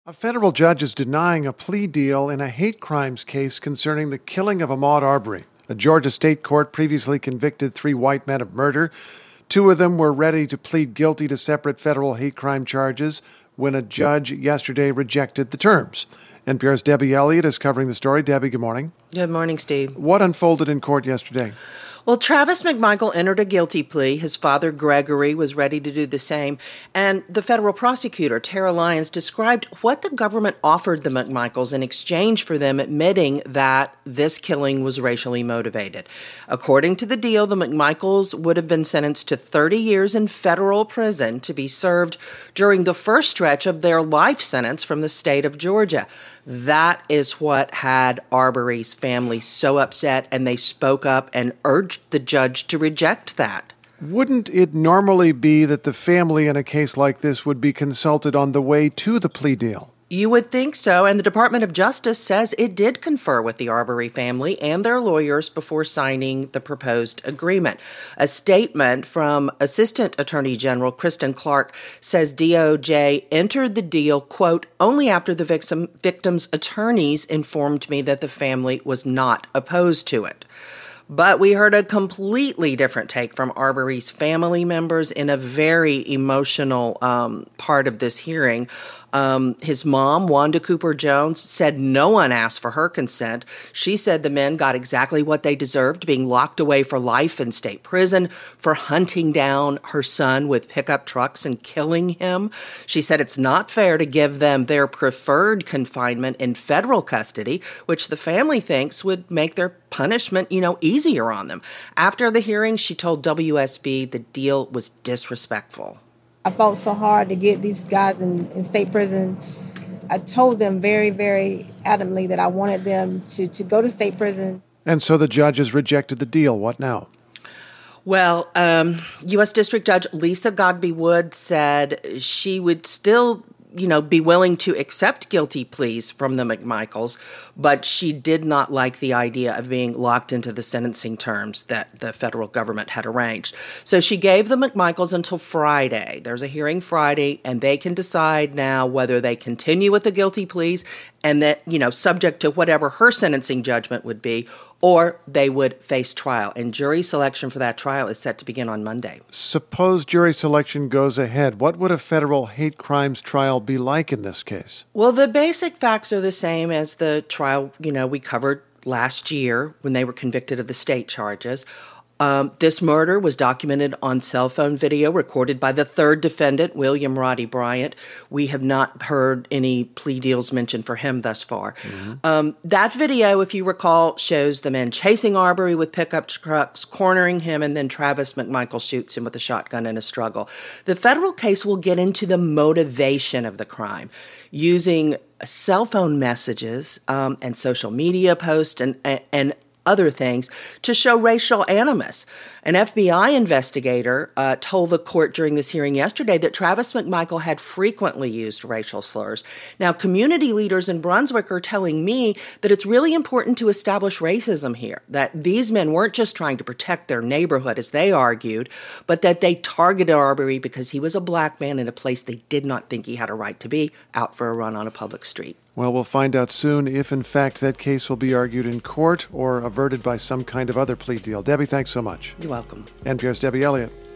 A federal judge is denying a plea deal in a hate crimes case concerning the killing of Ahmaud Arbery. A Georgia state court previously convicted 3 white men of murder. 2 of them were ready to plead guilty to separate federal hate crime charges when a judge yesterday rejected the terms. NPR's Debbie Elliott is covering the story. Debbie, good morning. Good morning, Steve. What unfolded in court yesterday? Well, Travis McMichael entered a guilty plea. His father, Gregory, was ready to do the same. And the federal prosecutor, Tara Lyons, described what the government offered the McMichaels in exchange for them admitting that this killing was racially motivated. According to the deal, the McMichaels would have been sentenced to 30 years in federal prison to be served during the first stretch of their life sentence from the state of Georgia. That is what had Arbery's family so upset, and they spoke up and urged the judge to reject that. Wouldn't it normally be that the family in a case like this would be consulted on the way to the plea deal? You would think so, and the Department of Justice says it did confer with the Arbery family and their lawyers before signing the proposed agreement. A statement from Assistant Attorney General Kristen Clark says DOJ entered the deal, quote, only after the victim's attorneys informed me that the family was not opposed to it. But we heard a completely different take from Arbery's family members in a very emotional part of this hearing. His mom, Wanda Cooper Jones, said no one asked for her consent. She said the men got exactly what they deserved, being locked away for life in state prison for hunting down her son with pickup trucks and killing him. She said it's not fair to give them their preferred confinement in federal custody, which the family thinks would make their punishment, easier on them. After the hearing, she told WSB the deal was disrespectful. I fought so hard to get these guys in state prison. I told them very, very adamantly that I wanted them to go to state prison. And so the judges rejected the deal. What now? Well, U.S. District Judge Lisa Godbey Wood said she would still be willing to accept guilty pleas from the McMichaels, but she did not like the idea of being locked into the sentencing terms that the federal government had arranged. So she gave the McMichaels until Friday. There's a hearing Friday, and they can decide now whether they continue with the guilty pleas and that, subject to whatever her sentencing judgment would be, or they would face trial. And jury selection for that trial is set to begin on Monday. Suppose jury selection goes ahead. What would a federal hate crimes trial be like in this case? Well, the basic facts are the same as the trial, we covered last year when they were convicted of the state charges. This murder was documented on cell phone video recorded by the third defendant, William Roddy Bryant. We have not heard any plea deals mentioned for him thus far. Mm-hmm. That video, if you recall, shows the men chasing Arbery with pickup trucks, cornering him, and then Travis McMichael shoots him with a shotgun in a struggle. The federal case will get into the motivation of the crime, using cell phone messages and social media posts and other things to show racial animus. An FBI investigator told the court during this hearing yesterday that Travis McMichael had frequently used racial slurs. Now, community leaders in Brunswick are telling me that it's really important to establish racism here, that these men weren't just trying to protect their neighborhood, as they argued, but that they targeted Arbery because he was a black man in a place they did not think he had a right to be, out for a run on a public street. Well, we'll find out soon if, in fact, that case will be argued in court or averted by some kind of other plea deal. Debbie, thanks so much. You're welcome. NPR's Debbie Elliott.